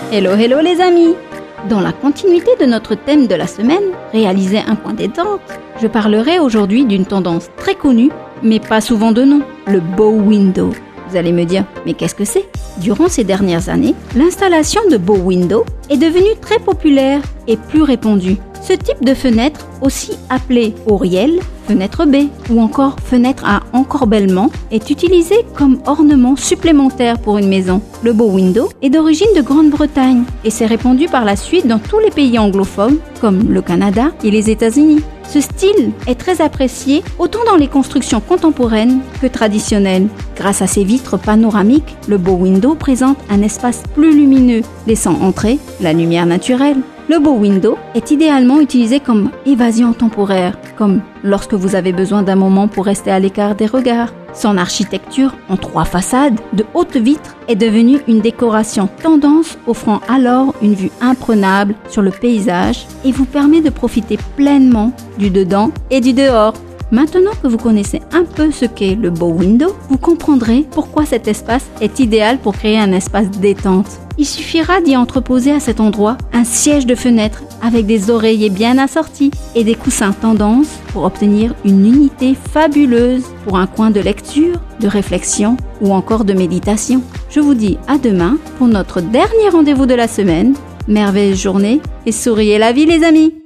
Hello, hello les amis! Dans la continuité de notre thème de la semaine, réaliser un point détente, je parlerai aujourd'hui d'une tendance très connue, mais pas souvent de nom, le bow window. Vous allez me dire, mais qu'est-ce que c'est? Durant ces dernières années, l'installation de bow window est devenue très populaire et plus répandue. Ce type de fenêtre, aussi appelée oriel, fenêtre baie ou encore fenêtre à encorbellement, est utilisé comme ornement supplémentaire pour une maison. Le bow window est d'origine de Grande-Bretagne et s'est répandu par la suite dans tous les pays anglophones comme le Canada et les États-Unis. Ce style est très apprécié autant dans les constructions contemporaines que traditionnelles. Grâce à ses vitres panoramiques, le bow window présente un espace plus lumineux, laissant entrer la lumière naturelle. Le bow window est idéalement utilisé comme évasion temporaire, comme lorsque vous avez besoin d'un moment pour rester à l'écart des regards. Son architecture en 3 façades de hautes vitres est devenue une décoration tendance offrant alors une vue imprenable sur le paysage et vous permet de profiter pleinement du dedans et du dehors. Maintenant que vous connaissez un peu ce qu'est le bow window, vous comprendrez pourquoi cet espace est idéal pour créer un espace détente. Il suffira d'y entreposer à cet endroit un siège de fenêtre avec des oreillers bien assortis et des coussins tendance pour obtenir une unité fabuleuse pour un coin de lecture, de réflexion ou encore de méditation. Je vous dis à demain pour notre dernier rendez-vous de la semaine. Merveilleuse journée et souriez la vie les amis!